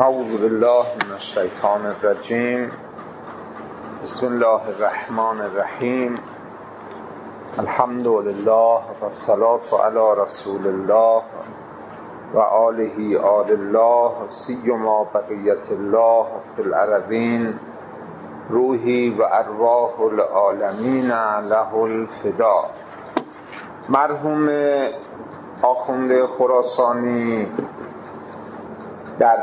اعوذ بالله من الشیطان الرجیم. بسم الله الرحمن الرحیم. الحمد لله و الصلاة علی رسول الله و آله آل الله سیما بقیت الله فی الارضین روحی و ارواح العالمین له الفدا. مرحوم آخوند خراسانی در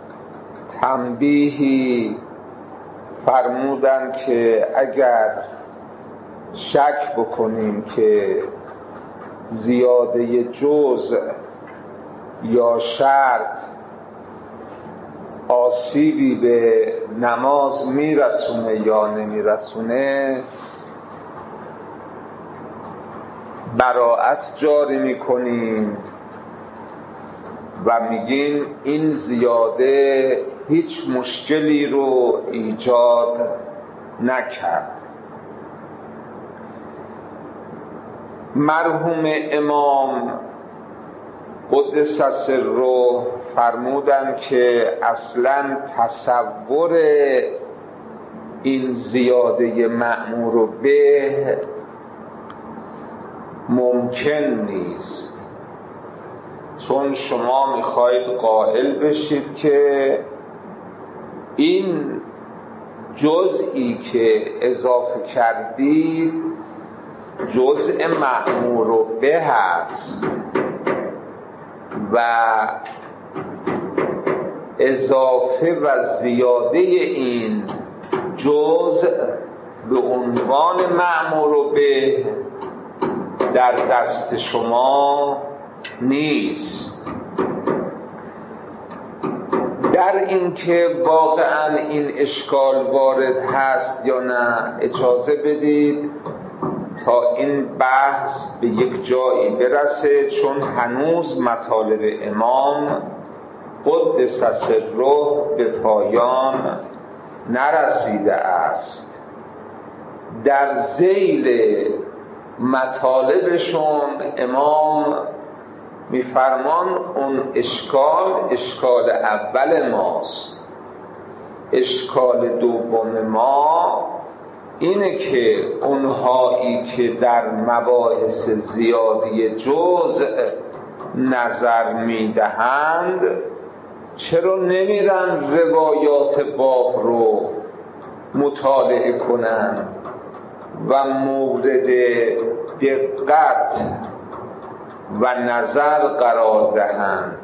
تنبیهی فرمودند که اگر شک بکنیم که زیاده جزء یا شرط آسیبی به نماز میرسونه یا نمیرسونه، براءت جاری میکنیم و میگیم این زیاده هیچ مشکلی رو ایجاد نکرد. مرحوم امام قدس سره فرمودند که اصلا تصور این زیاده مأمور به ممکن نیست، چون شما میخواید قائل بشید که این جزئی که اضافه کردید جزء مأمور به هست و اضافه و زیاده این جزء به عنوان مأمور به در دست شما نیست. در این که واقعا این اشکال وارد هست یا نه اجازه بدید تا این بحث به یک جایی برسه، چون هنوز مطالب امام قدس سره به پایان نرسیده است. در ذیل مطالبشون امام میفرمان اون اشکال اول ماست. اشکال دوم ما اینه که اونهایی که در مباحث زیادی جزء نظر میدهند چرا نمیرن روایات باب رو مطالعه کنن و مورد دقت و نظر قرار دهند؟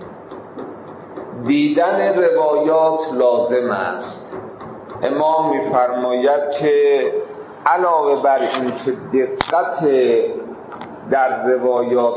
دیدن روایات لازم است. امام می‌فرماید که علاوه بر این که دقت در روایات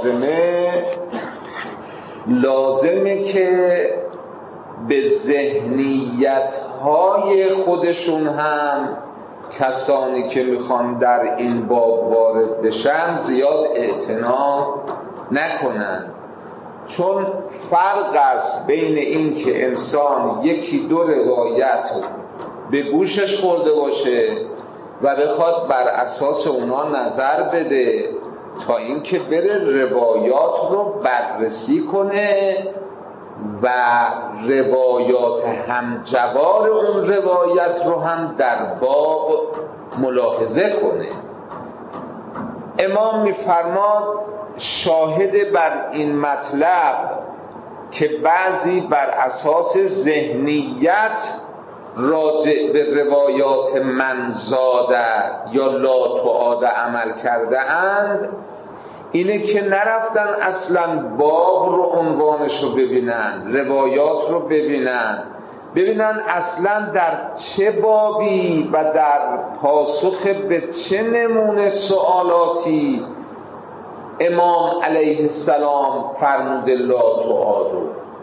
لازمه که به ذهنیت‌های خودشون هم کسانی که میخوان در این باب وارد بشن زیاد اعتنا نکنن، چون فرق است بین این که انسان یکی دو روایت به گوشش خورده باشه و بخواد بر اساس اونا نظر بده تا اینکه بره روایات رو بررسی کنه و روایات همجوار اون روایت رو هم در باب ملاحظه کنه. امام می‌فرماد شاهد بر این مطلب که بعضی بر اساس ذهنیت راجع به روایات من زاده یا لا تعاده عمل کرده اند، اینه که نرفتن اصلا باب رو عنوانش رو ببینن، روایات رو ببینن اصلا در چه بابی و در پاسخ به چه نمونه سوالاتی امام علیه السلام فرمود لا تعادو،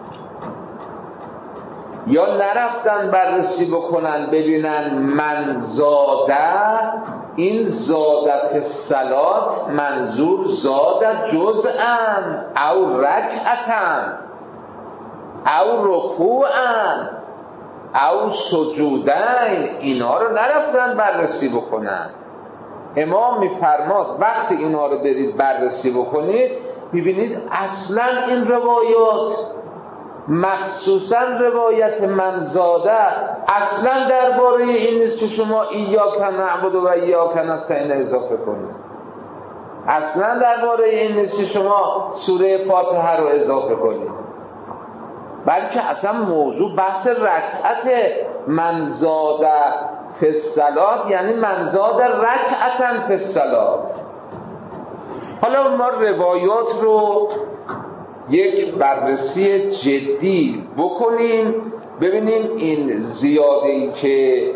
یا نرفتن بررسی بکنن ببینن من زاده، این زادت صلات منظور زادت جزءا او رکعتا او رکوعا او سجودین، اینا رو نرفتن بررسی بکنن. امام میفرماد وقتی اینا رو برید بررسی بکنید میبینید اصلا این روایات مخصوصا روایت منزاده اصلا درباره این نیست که شما ایاک نعبد و ایاک نستعین اضافه کنید، اصلا درباره این نیست که شما سوره فاتحه رو اضافه کنید، بلکه اصلا موضوع بحث رکعت منزاده فی الصلاة، یعنی منزاده رکعتا فی الصلاة. حالا ما روایات رو یک بررسی جدی بکنیم، ببینیم این زیاده‌ای که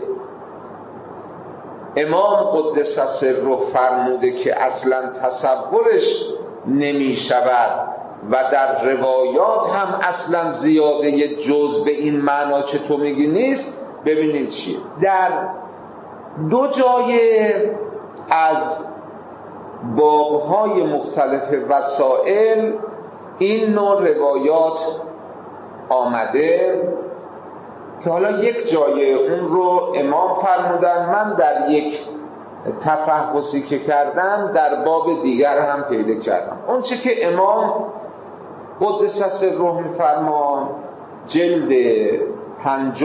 امام قدس سره فرموده که اصلا تصورش نمی شود و در روایات هم اصلا زیاده جز به این معنا که تو میگی نیست، ببینیم چیه. در دو جای از بابهای مختلف وسائل این نوع روایات آمده که حالا یک جای اون رو امام فرمودن، من در یک تفحصی که کردم در باب دیگر هم پیدا کردم. اون چه که امام قدس سره می‌فرمان جلد 5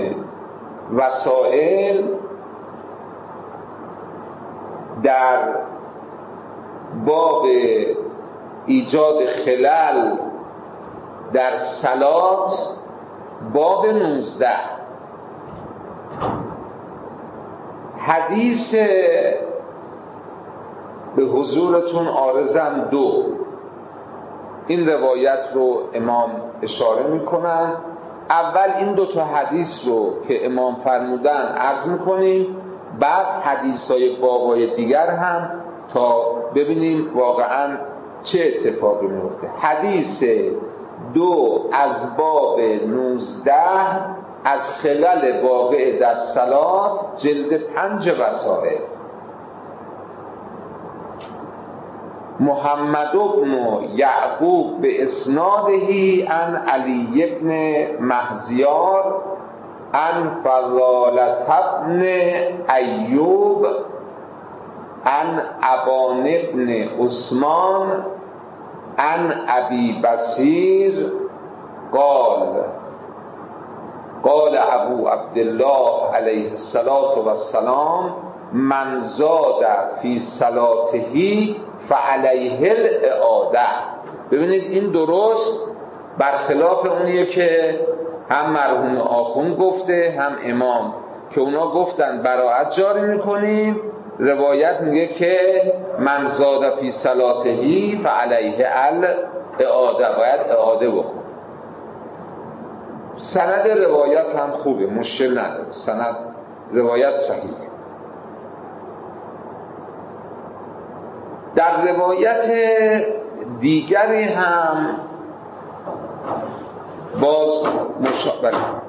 وسائل در باب ایجاد خلل در صلات باب 19 حدیث به حضورتون عارضم 2 این روایت رو امام اشاره میکنن. اول این 2 تا حدیث رو که امام فرمودن عرض میکنیم، بعد حدیث‌های بابای دیگر هم تا ببینیم واقعاً چه اتفاقی میفته. حدیث 2 از باب 19 از خلل واقع در صلات جلد 5 وسائل. محمد بن یعقوب به اسناده عن علی بن مهزیار عن فضالة بن ایوب عن ابان بن عثمان عن ابی بصیر قال ابو عبدالله علیه السلام من زاد فی صلاته فعلیه الاعاده. ببینید این درست برخلاف اونیه که هم مرحوم آخوند گفته هم امام که اونا گفتن براءت جاری میکنیم، روایت میگه که من زاد فی صلاته فعلیه الاعاده، باید اعاده بکن. سند روایت هم خوبه، مشکل نداره، سند روایت صحیحه. در روایت دیگری هم باز مشابه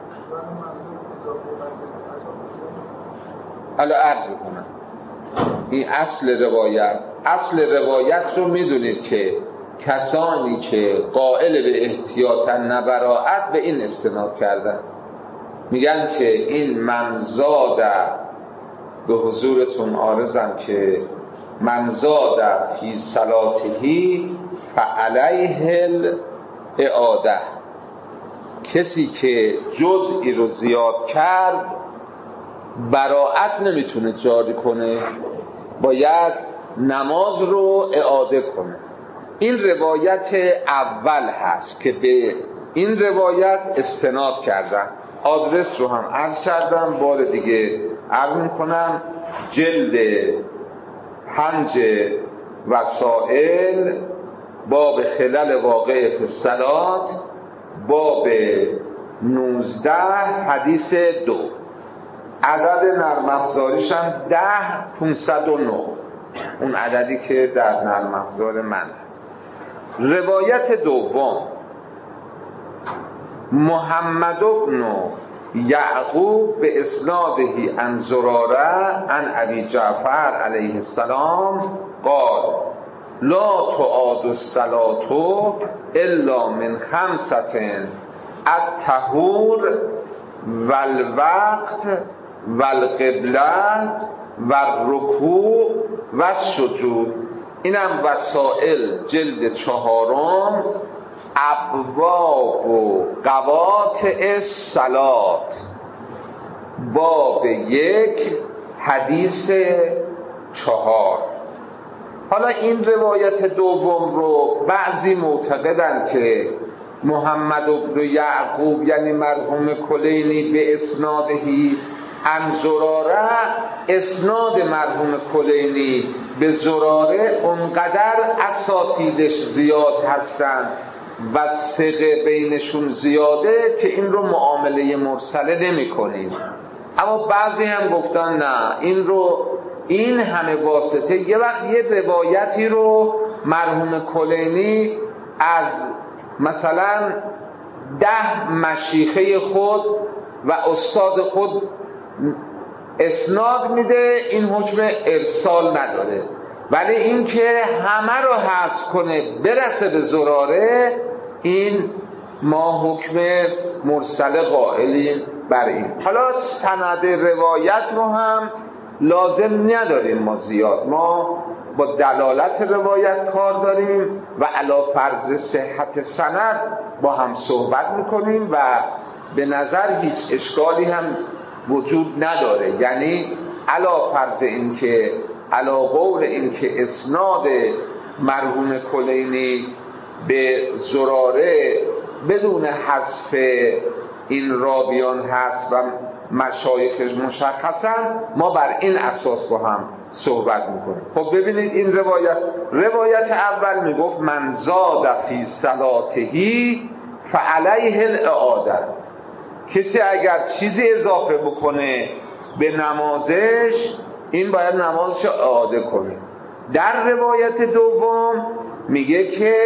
حالا عرض کنم این اصل روایت رو میدونید که کسانی که قائل به احتیاط نبراءت به این استناد کردن، میگن که این منزاد به حضورتون عارضم که منزاد فی صلاتهی فعلیه الاعاده، کسی که جزئی رو زیاد کرد براءت نمیتونه جاری کنه، باید نماز رو اعاده کنه. این روایت اول هست که به این روایت استناد کردن. آدرس رو هم عرض کردم، بار دیگه عرض میکنم، جلد 5 وسائل باب خلل واقع فی الصلات باب 19 حدیث 2. عدد نرم افزاریش هم 10509، اون عددی که در نرم افزار من. روایت دوم محمد بن یعقوب به اسناده عن زراره عن ابی جعفر علیه السلام قال لا تعاد الصلاة الا من 5 الطهور والوقت والقبله والرکوع والسجود. اینم وسائل جلد 4 ابواب و قواطع الصلات، باب 1 حدیث 4. حالا این روایت دوم رو بعضی معتقدن که محمد بن یعقوب یعنی مرحوم کلینی به اسنادهی عن زراره، اسناد مرحوم کلینی به زراره اونقدر اساتیدش زیاد هستن و ثقه بینشون زیاده که این رو معامله مرسله نمی کنیم. اما بعضی هم گفتن نه، این همه واسطه. یه وقت یه روایتی رو مرحوم کلینی از مثلا 10 مشیخه خود و استاد خود اسناد میده، این حکم ارسال نداره، ولی این که همه رو حذف کنه برسه به زراره، این ما حکم مرسل قائلیم بر این. حالا سند روایت رو هم لازم نداریم ما زیاد، ما با دلالت روایت کار داریم و علی فرض صحت سند با هم صحبت میکنیم و به نظر هیچ اشکالی هم وجود نداره. یعنی علی فرض این که علی قول این که اسناد مرحوم کلینی به زراره بدون حذف این راویان هست و مشایخش مشخصن، ما بر این اساس با هم صحبت میکنیم. خب ببینید این روایت اول میگفت من زاد فی صلاتهی فعلیه الاعاده، کسی اگر چیزی اضافه بکنه به نمازش این باید نمازش اعاده کنه. در روایت دوم میگه که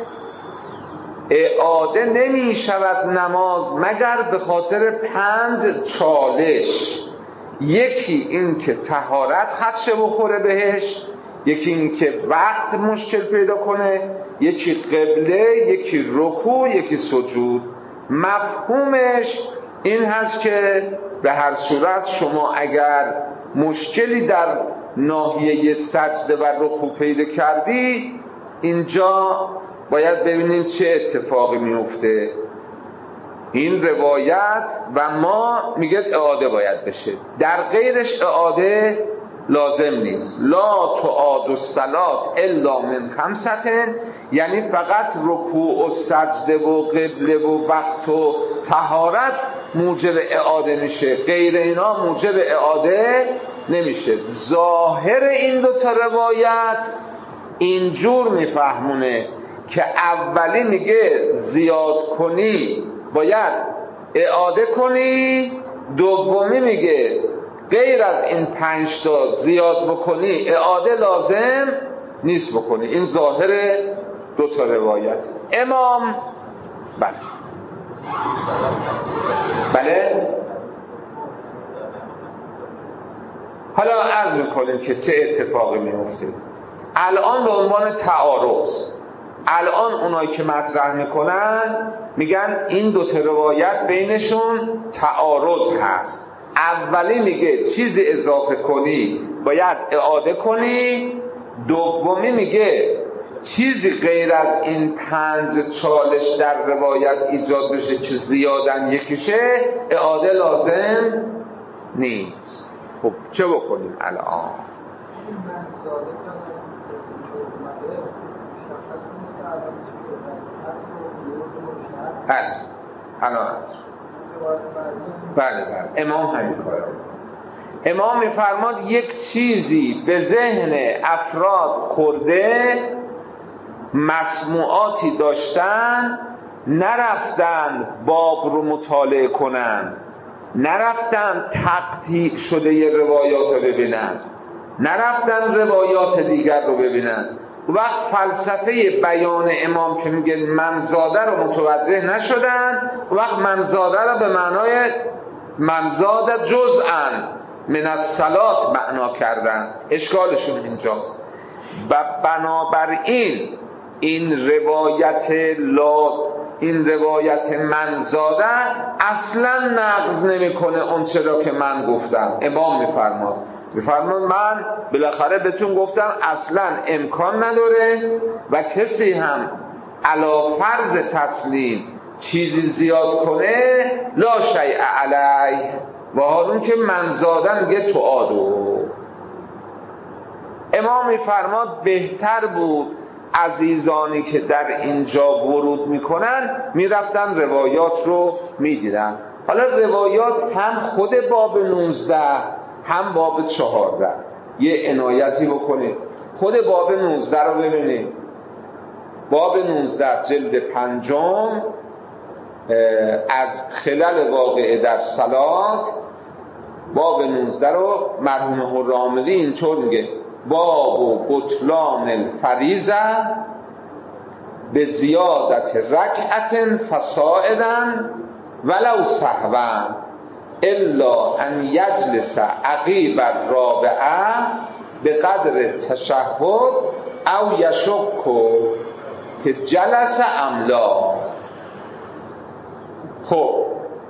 اعاده نمی شود نماز مگر به خاطر 5 چالش. یکی این که طهارت خدشه بخوره بهش، یکی این که وقت مشکل پیدا کنه، یکی قبله، یکی رکوع، یکی سجود. مفهومش این هست که به هر صورت شما اگر مشکلی در ناحیه سجده و رکوع پیدا کردی، اینجا باید ببینیم چه اتفاقی میفته. این روایت و ما میگه اعاده باید بشه، در غیرش اعاده لازم نیست. لا تعاد الصلات الا من 5، یعنی فقط رکوع و سجده و قبله و وقت و طهارت موجب اعاده میشه، غیر اینا موجب اعاده نمیشه. ظاهر این 2 روایت اینجور میفهمونه که اولی میگه زیاد کنی باید اعاده کنی، دومی میگه غیر از این 5 تا زیاد بکنی اعاده لازم نیست بکنی. این ظاهر 2 روایت. امام بله حالا عرض میکنیم که چه اتفاقی میفته. الان به عنوان تعارض، الان اونایی که مطرح میکنن میگن این 2 روایت بینشون تعارض هست. اولی میگه چیزی اضافه کنی باید اعاده کنی، دومی میگه چیزی غیر از این 5 چالش در روایت ایجاد بشه که زیادن یکیشه اعاده لازم نیست. خب چه بکنیم الان؟ بله امام همین کاره. امام میفرماد یک چیزی به ذهن افراد خورده، مسموعاتی داشتن، نرفتن باب رو مطالعه کنن، نرفتن تقطیع شده ی روایات رو ببینن، نرفتن روایات دیگر رو ببینن. وقت فلسفه بیان امام که میگه منزاده رو متوجه نشدن، وقت منزاده رو به معنای منزاده جزءا من الصلات معنا کردن. اشکالشون اینجاست. و بنابراین این روایت منزاده اصلا نقض نمیکنه اون چرا که من گفتم. امام میفرماد من بالاخره بهتون گفتم اصلا امکان نداره و کسی هم علی فرض تسلیم چیزی زیاد کنه لا شیء علیه، و حالون که من زادن میگه تعادو. امام میفرماد بهتر بود عزیزانی که در اینجا ورود میکنن میرفتن روایات رو میدیدن. حالا روایات هم خود باب 19 هم باب 14 یه عنایتی بکنید. خود باب 19 رو ببینید. باب 19 جلد 5 از خلل واقعه در صلات، باب 19 رو مرحوم حراملی اینطور میگه: باب و بطلان الفریضه به زیادت رکعت فصاعدا ولو سهوا الا ان یجلس عقیب الرابعه به قدر تشهد او یشک که جلس املا. خب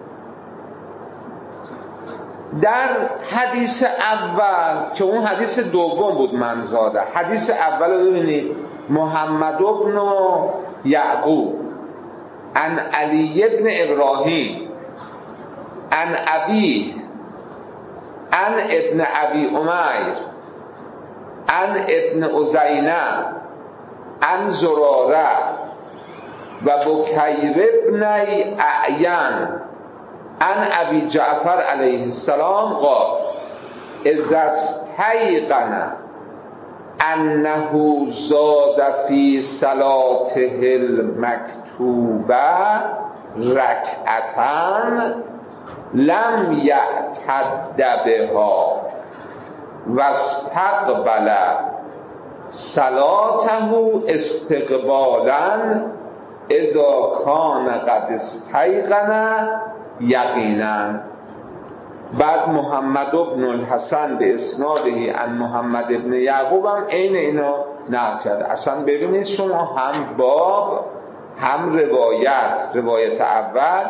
در حدیث اول که اون حدیث دوم بود من زاده، حدیث اول رو ببینید: محمد بن یعقوب عن علی بن ابراهیم عن ابی عن ابن ابی امیر عن ابن عزینه عن زراره و بکیر ابن اعین عن ابی جعفر علیه السلام قال اذا استیقن انه زاد فی صلاته المکتوبه رکعتان لم یعتد بها و استقبل صلاته استقبالا اذا کان قد استیقن یقینا. بعد محمد بن الحسن به اسناده عن محمد بن یعقوب هم عین اینا نقل کرده. اصلا ببینید شما هم باب هم روایت اول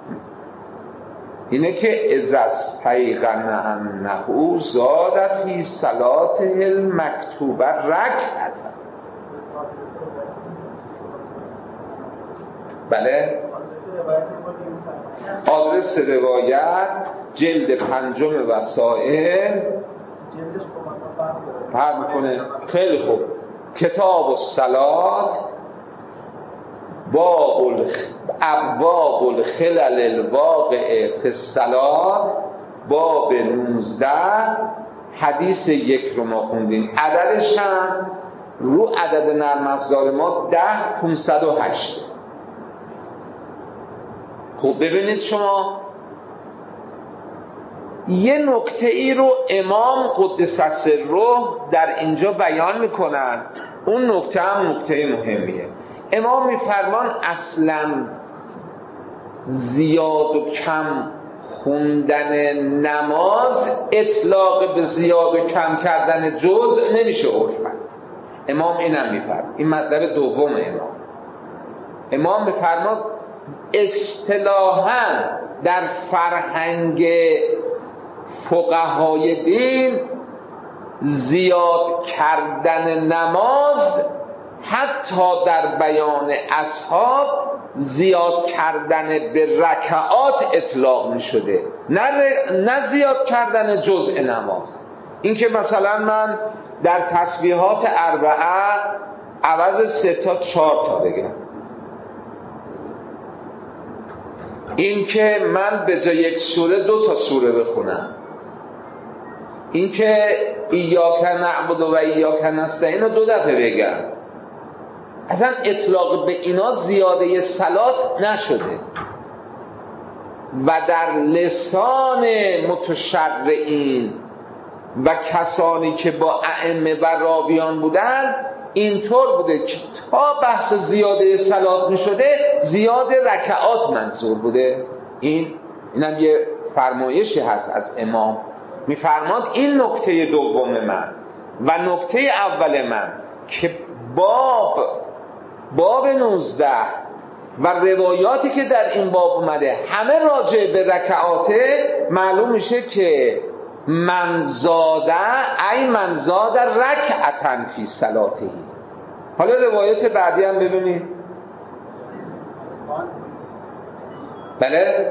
اینه که اذا استیقن انه زاد فی صلاته المکتوبه رکعت. بله، آدرس روایت جلد 5 وسائل فرق میکنه. خیلی خوب. کتاب الصلات ابواب الخلل الواقع فی الصلات باب 19 حدیث 1 رو ما خوندیم. عددش هم رو عدد نرم افزار ما 10508. خب ببینید شما یه نکته ای رو امام قدس سره در اینجا بیان میکنن. اون نکته هم نکته مهمیه. امام میفرمان اصلا زیاد و کم خوندن نماز اطلاق به زیاد و کم کردن جزء نمیشه عرفاً. امام اینم میفرمان. این مطلب دوم امام میفرمان اصطلاحاً در فرهنگ فقهای دین زیاد کردن نماز حتی در بیان اصحاب زیاد کردن به رکعات اطلاق می شده، نه زیاد کردن جزء نماز. این که مثلا من در تسبیحات اربعه عوض 3 تا 4 تا بگم، این که من به جای 1 سوره 2 تا سوره بخونم، این که ایاک نعبد و ایاک نستعین رو 2 دفعه بگم، اصلا اطلاق به اینا زیاده صلات نشده. و در لسان متشرعین و کسانی که با ائمه و راویان بودن اینطور بوده که تا بحث زیاده صلات می شده زیاده رکعات منظور بوده. اینم یه فرمایشی هست از امام. میفرماد این نکته دوم من و نکته اول من که باب 19 و روایاتی که در این باب اومده همه راجع به رکعاته، معلوم میشه که من زاده رکعتن فی صلاته. حالا روایت بعدی هم ببینید. بله؟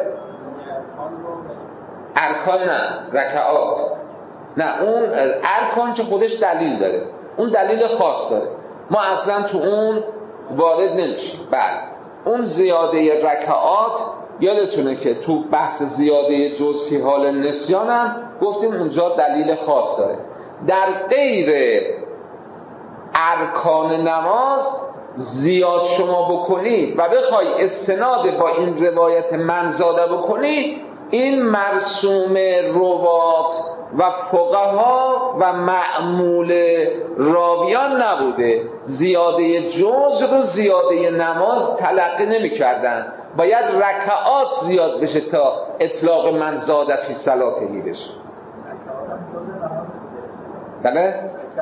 ارکان نه، رکعات نه. اون ارکان که خودش دلیل داره، اون دلیل خاص داره، ما اصلا تو اون وارد نمیشیم. بله اون زیاده رکعات یادتونه که تو بحث زیاده جز فی حال نسیان هم گفتیم اونجا دلیل خاص داره. در غیر ارکان نماز زیاد شما بکنی و بخوای استناد با این روایت منزاده بکنی، این مرسوم روات و فقها و معمول راویان نبوده. زیاده جز رو زیاده نماز تلقی نمی کردن، باید رکعات زیاد بشه تا اطلاق منزاده فی صلاتهی بشه. بله؟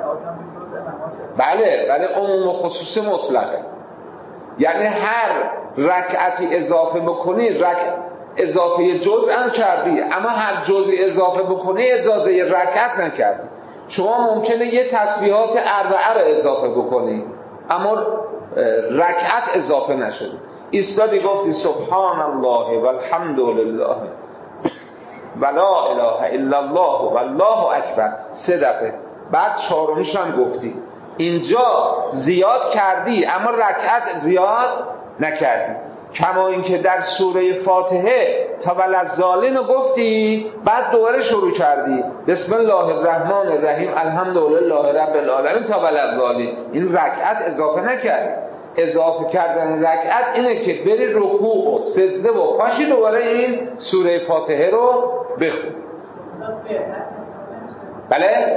بله عموم و خصوص مطلقه، یعنی هر رکعتی اضافه بکنی اضافه جزء هم کردی، اما هر جزء اضافه بکنی اجازه رکعت نکردی. شما ممکنه یه تسبیحات اربعه رو اضافه بکنی اما رکعت اضافه نشده، ایستادی گفتی سبحان الله والحمد لله ولا اله الا الله والله اکبر 3 دفعه، بعد 4میش هم گفتی. اینجا زیاد کردی اما رکعت زیاد نکردی. کما اینکه در سوره فاتحه تا ولضالین رو گفتی، بعد دوباره شروع کردی بسم الله الرحمن الرحیم الحمدلله رب العالمین تا ولضالین. این رکعت اضافه نکردی. اضافه کردن رکعت اینه که بری رکوع و سجده و پاشی دوباره این سوره فاتحه رو بخون. بله؟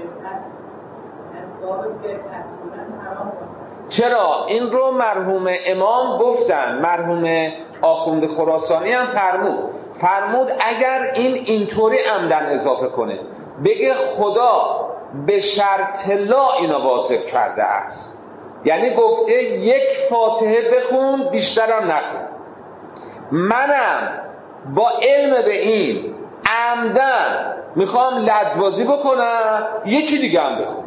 چرا؟ این رو مرحوم امام گفتن، مرحوم آخوند خراسانی هم فرمود اگر اینطوری عمدن اضافه کنه بگه خدا به شرط لا اینو واجب کرده است، یعنی گفته 1 فاتحه بخون بیشترم نخون، منم با علم به این عمدن میخوام لجبازی بکنم یکی دیگه هم بخونم.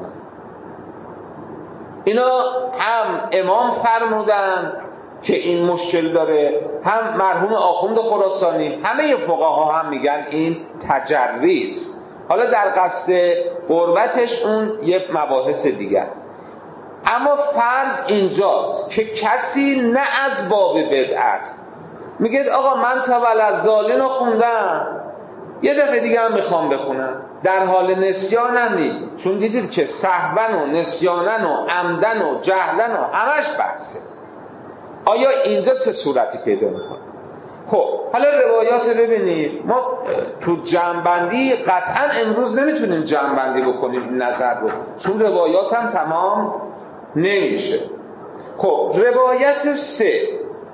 اینا هم امام فرمودن که این مشکل داره، هم مرحوم آخوند خراسانی، همه فقها هم میگن این تجریز. حالا در قصد قربتش اون یه مباحث دیگه. اما فرض اینجاست که کسی نه از باب بدعت میگه آقا من تا ولضالین رو خوندم یه دفعه دیگه هم میخوام بخونم، در حال نسیانم نید، چون دیدید که سهون و نسیانن و عمدن و جهلن و همش بحثه. آیا اینجا چه صورتی پیدا میکنه؟ خب حالا روایات ببینید. ما تو جمع‌بندی قطعا امروز نمیتونیم جمع‌بندی بکنیم این نظر رو، چون روایات هم تمام نمیشه. خب روایت 3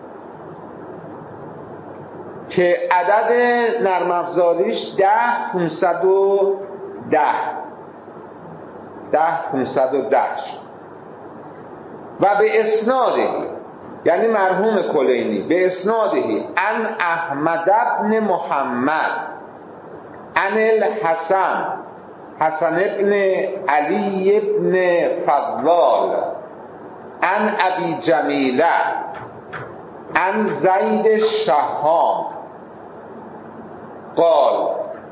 که عدد نرم افزاریش 10510 و به اسناده، یعنی مرحوم کلینی به اسناده ان احمد ابن محمد ان الحسن حسن ابن علی ابن فضال ان ابی جمیله ان زید شهام قال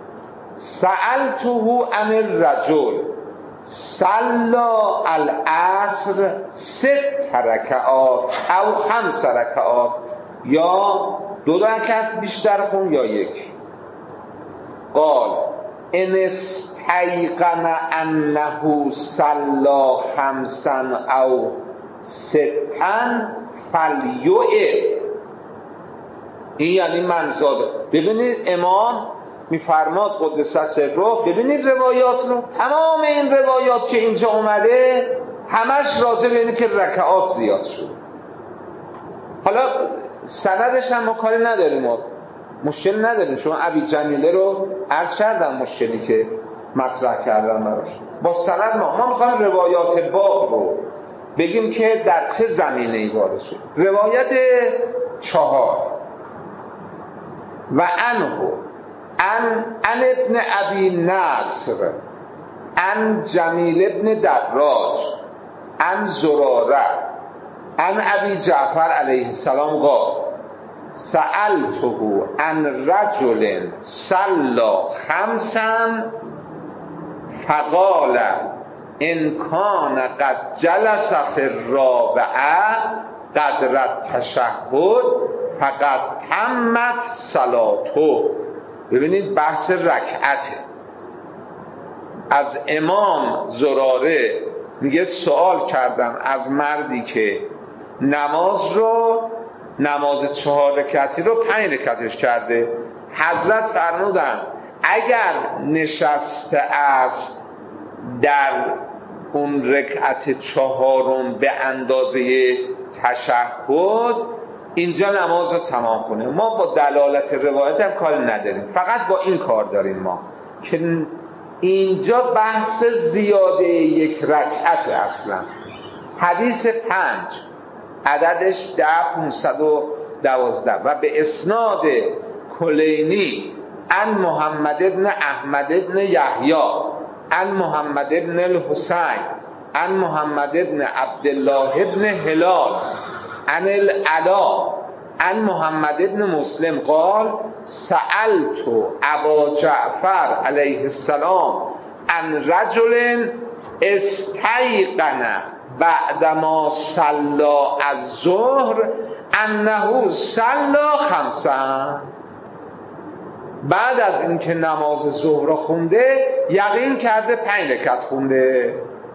سألته عن الرجل صلى العصر 6 رکعات او 5 رکعات، یا 2 رکعت بیشتر خون یا 1. قال ان استيقن انه صلى 5 او 6 فلیعد. این یعنی منزاده. ببینید امام میفرماد قدس سره، ببینید روایات رو، تمام این روایات که اینجا اومده همش راجع به اینه که رکعات زیاد شد. حالا سندش هم ما کاری نداریم، ما مشکل نداریم. شما ابی جمیله رو عرض کردم مشکلی که مطرح کردم براش با سند ما میخوایم روایات باب رو بگیم که در چه زمینه‌ای وارد شد. روایت 4 و عنه ان ابن ابی نصر ان جمیل ابن دراج ان زراره ان ابی جعفر علیه السلام قال سألته عن رجل صلى خمسا فقال ان کان قد جلس فی الرابعه قدر التشهد فقد تمت صلاته. ببینید بحث رکعته. از امام زراره میگه سوال کردم از مردی که نماز 4 رکعتی رو 5 رکعتش کرده. حضرت فرمودن اگر نشسته است در اون رکعت 4 به اندازه تشهد اینجا نماز رو تمام کنه. ما با دلالت روایت هم کار نداریم، فقط با این کار داریم ما که اینجا بحث زیاده 1 رکعت اصلا. حدیث 5 عددش 10512 و به اسناد کلینی عن محمد ابن احمد ابن یحیی عن محمد ابن الحسین عن محمد ابن عبدالله ابن هلال عن العلا عن محمد ابن مسلم قال سألت ابا جعفر علیه السلام عن رجل استيقن بعدما صلى الظهر انه صلى خمسا. بعد از اینکه نماز ظهر رو خونده یقین کرده 5 رکعت خونده.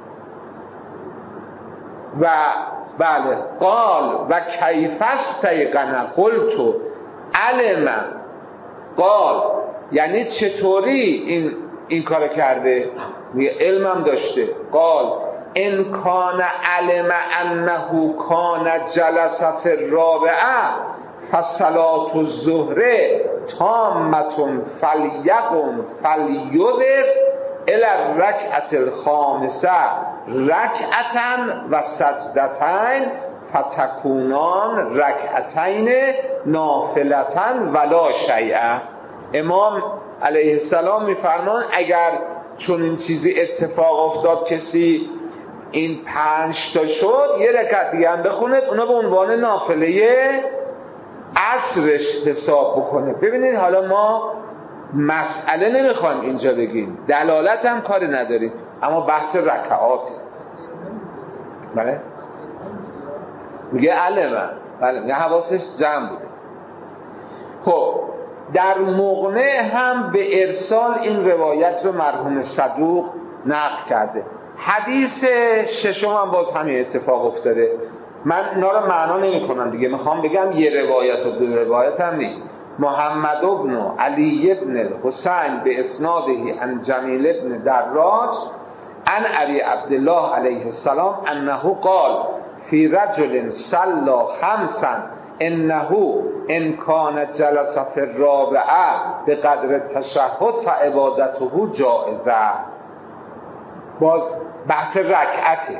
و بله قال و کیف استیقن قلت علم. قال یعنی چطوری این کار کرده؟ علمم داشته. قال ان کان علم انه کان جلس فی الرابعه فصلاة الظهر تامة فلیقم فلیضف الی الرکعة الخامسه رکعة و سجدتین فتکونان رکعتین نافلتن ولا شیء. امام علیه السلام میفرمان اگر چون این چیزی اتفاق افتاد کسی این 5 تا شد 1 رکعت دیگه هم بخوند اونا به عنوان نافله عصرش حساب بکنه. ببینید حالا ما مسئله نمیخوایم اینجا بگیم، دلالت هم کاری نداریم، اما بحث رکعات. بله میگه علمه، بله میگه حواسش جمع بوده. خب در مغنی هم به ارسال این روایت رو مرحوم صدوق نقل کرده. حدیث 6 هم باز همین اتفاق افتاده. من اینا رو معنا نمی کنم دیگه، میخوام بگم یه روایت و 2 روایت هم نیست. محمد ابن علی ابن الحسین به اسناده عن جمیل ابن دراج عن ابی عبدالله علیه السلام انه قال فی رجل صلی خمسا انه ان کان جلس فی الرابعه به قدر تشهد فعبادته جائزه. باز بحث رکعته.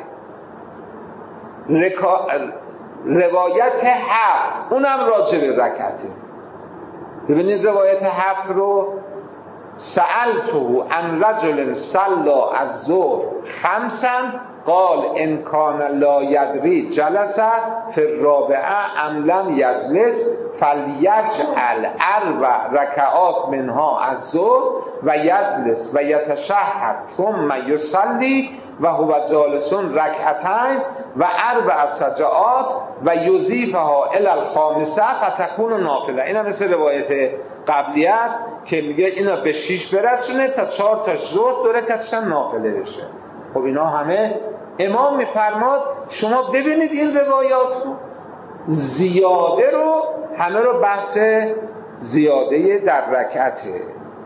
روایت 7 اونم راجع به رکعته. ببینید روایت 7 رو سألته عن رجل صلى الظهر خمسا قال ان كان لا يدري جلس في الرابعه ام لم يجلس فليجعل 4 ركعات منها الظهر و یجلس و یتشهد ثم يصلي و هو جالس رکعتین و 4 سجدات و یضیفها الی الخامسه فتكون نافله. اینا مثل روایت قبلی است که میگه اینا به 6 برسونه تا 4 تا ظهر 2 رکعتش نافله بشه. خب اینا همه امام میفرماد شما ببینید این روایات رو زیاده رو همه رو بحث زیاده در رکعته.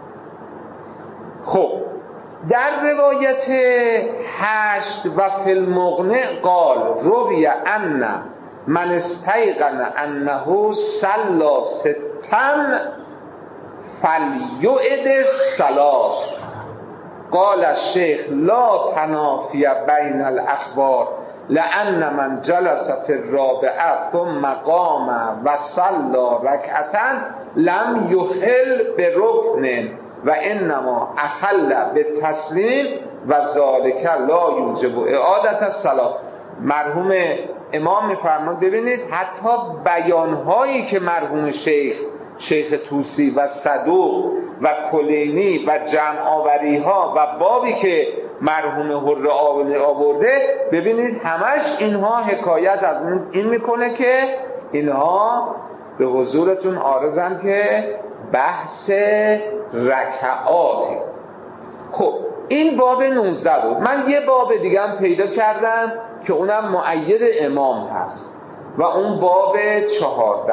خب در روایت 8 و فی المغنی قال روی ان من استیقن انه صلی 6 فلیعد الصلاة. قال الشیخ لا تنافی بین الاخبار لان من جلس فی الرابعه ثم قام و صلی رکعتا لم یخل برکن و انما اخل بالتسلیم و ذالک لا یوجب اعادت الصلاة. مرحوم امام میفرماد ببینید حتی بیانهایی که مرحوم شیخ طوسی و صدوق و کلینی و جمع آوریها و بابی که مرحوم حر آورده، ببینید همش اینها حکایت از این میکنه که اینها به حضورتون عارضم که بحث رکعاتی. خب این باب 19 بود. من یه باب دیگه هم پیدا کردم که اونم مؤید امام هست و اون باب 14.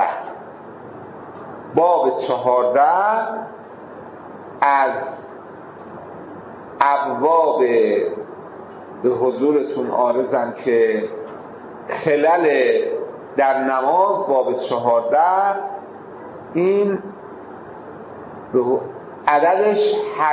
باب 14 از ابواب به حضورتون عارضم که خلل در نماز، باب 14 این عددش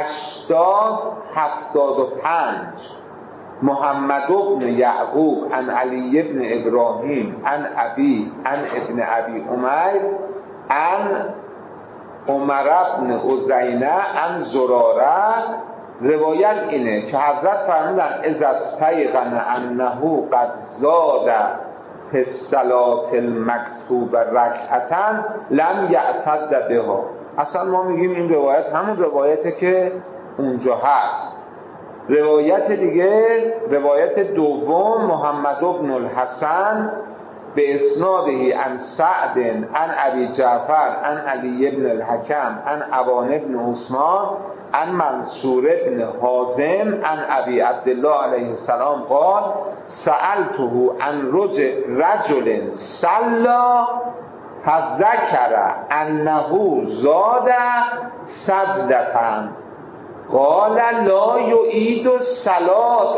80-75. محمد بن یعقوب عن علی بن ابراهیم عن ابن ابی عمر عن عمر بن عزینه عن زراره. روایت اینه که حضرت فرمودن اذا استیقن انه قد زاد فی الصلاة المکتوب رکعتا لم یعتد بها. اصلا ما میگیم این روایت همون روایته که اونجا هست. روایت دیگه، روایت دوم، محمد بن الحسن به اسنادهی عن سعد عن ابی جعفر عن علی بن الحکم عن ابان بن عثمان عن منصور بن حازم عن ابی عبدالله علیه السلام قال سألته عن رجل صلی فذکر انه زاد سجدة قال لا یعید صلاة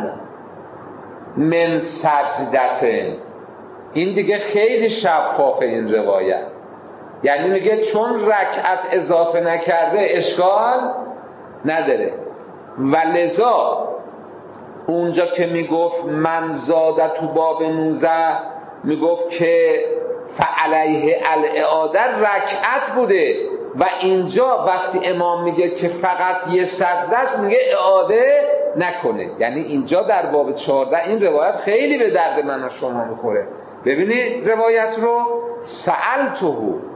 من سجدة. این دیگه خیلی شفافه این روایت، یعنی میگه چون رکعت اضافه نکرده اشکال نداره. و لذا اونجا که میگفت من زاده تو باب 19 میگفت که فعلیه الاعاده رکعت بوده و اینجا وقتی امام میگه که فقط یه سجده است میگه اعاده نکنه. یعنی اینجا در باب 14 این روایت خیلی به درد من و شما میخوره. ببینید روایت رو سألته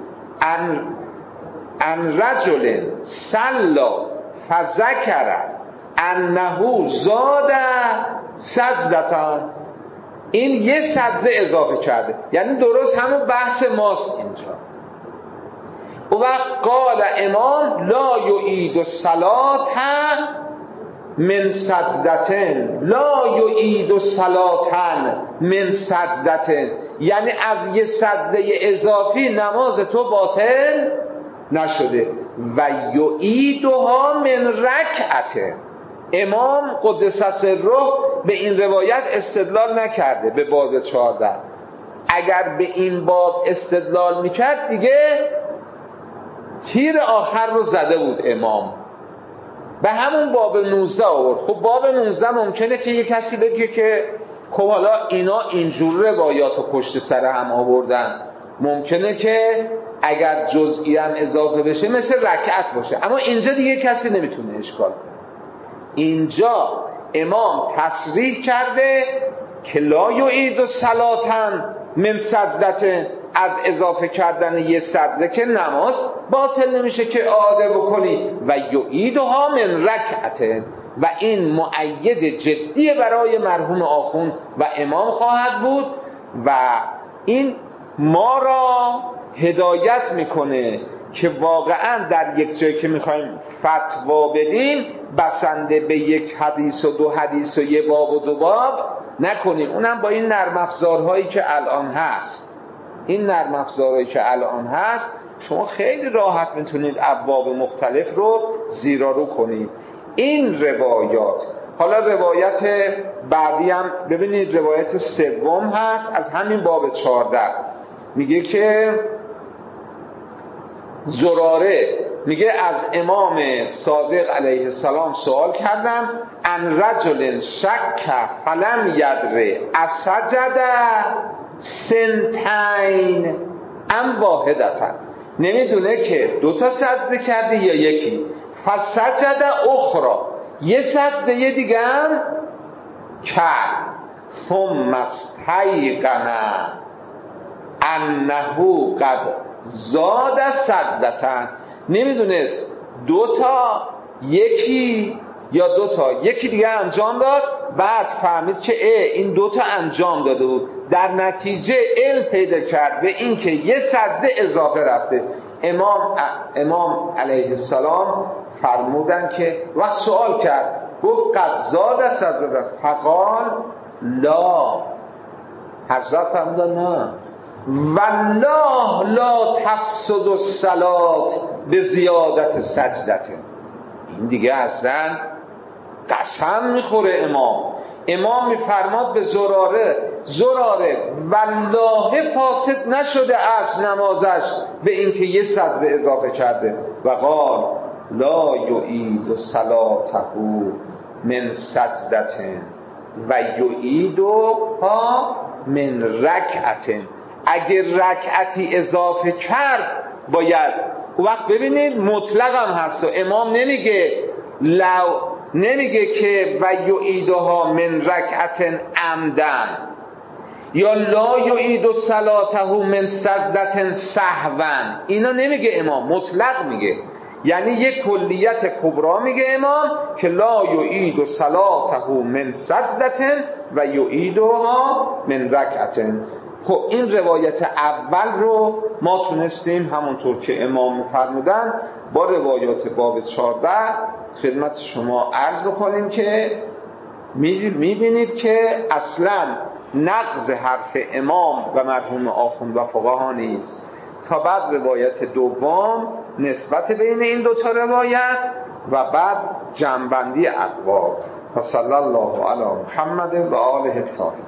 عن رجل صلی فذکر انه زاد سجدة. این یه سجده اضافه کرده، یعنی درست همون بحث ماست اینجا. و وقت قال امام لا یعید الصلاة من سجدة لا یعید الصلاة من سجدة، یعنی از یه سجده اضافی نماز تو باطل نشده. و یعیدها من رکعته. امام قدس سره به این روایت استدلال نکرده به باب 14. اگر به این باب استدلال میکرد دیگه تیر آخر رو زده بود امام، به همون باب 19 آورد. خب باب 19 ممکنه که یه کسی بگه که خب حالا اینا اینجور روایات رو پشت سر هم آوردن، ممکنه که اگر جزئی هم اضافه بشه مثل رکعت باشه، اما اینجا دیگه کسی نمیتونه اشکال کنه. اینجا امام تصریح کرده که لا یعید الصلاة من سجدة، از اضافه کردن یه سجده که نماز باطل نمیشه که اعاده بکنی. و یعیدها من رکعته، و این مؤید جدی برای مرحوم آخوند و امام خواهد بود و این ما را هدایت میکنه که واقعا در یک جایی که میخوایم فتوا بدیم بسنده به یک حدیث و دو حدیث و یه باب و دو باب نکنیم، اونم با این نرم افزارهایی که الان هست. این نرم افزارهایی که الان هست شما خیلی راحت میتونید ابواب مختلف رو زیرا رو کنید. این روایات، حالا روایت بعدی هم ببینید، روایت سوم هست از همین باب 14. میگه که زراره میگه از امام صادق علیه السلام سوال کردم ان رجل شک فلم یدر اسجد سنتین ام واحدتا، نمیدونه که دوتا سجده کرده یا یکی. فسجد اخرى، یه سجده دیگه هم کرد. ثم استیقن انه قد زاد سجدتن، نمیدونست یکی دیگه انجام داد، بعد فهمید که این دوتا انجام داده بود، در نتیجه علم پیدا کرد به این که یه سجده اضافه رفته. امام علیه السلام فرمودن که وقت سوال کرد، گفت قد زاد سجده، فقال لا، حضرت فرمودن نه، والله لا تفسد الصلاة به زیادت سجدته. این دیگه اصلا قسم میخوره امام میفرماد به زراره والله فاسد نشده از نمازش به اینکه یه سجده اضافه کرده. و قال لا یعید صلاته من سجدة و یعیدها من رکعة. اگر رکعتی اضافه کرد باید، وقت ببینید مطلق هم هست و امام نمیگه که و یعیدها من رکعة عمدن یا لا یعید صلاته من سجدة سهوا، اینا نمیگه امام، مطلق میگه، یعنی یک کلیت کبرا میگه امام که لا یعید صلاته من سجدة و یعیدها من رکعة. خب این روایت اول رو ما تونستیم همونطور که امام فرمودن با روایات باب 14 خدمت شما عرض بکنیم که میبینید که اصلا نقض حرف امام و مرحوم آخوند و فقها نیست تا بعد روایت دوم نسبت بین این دوتا روایت و بعد جمع‌بندی ابواب. و صلی الله علی محمد و آله الطاهرین.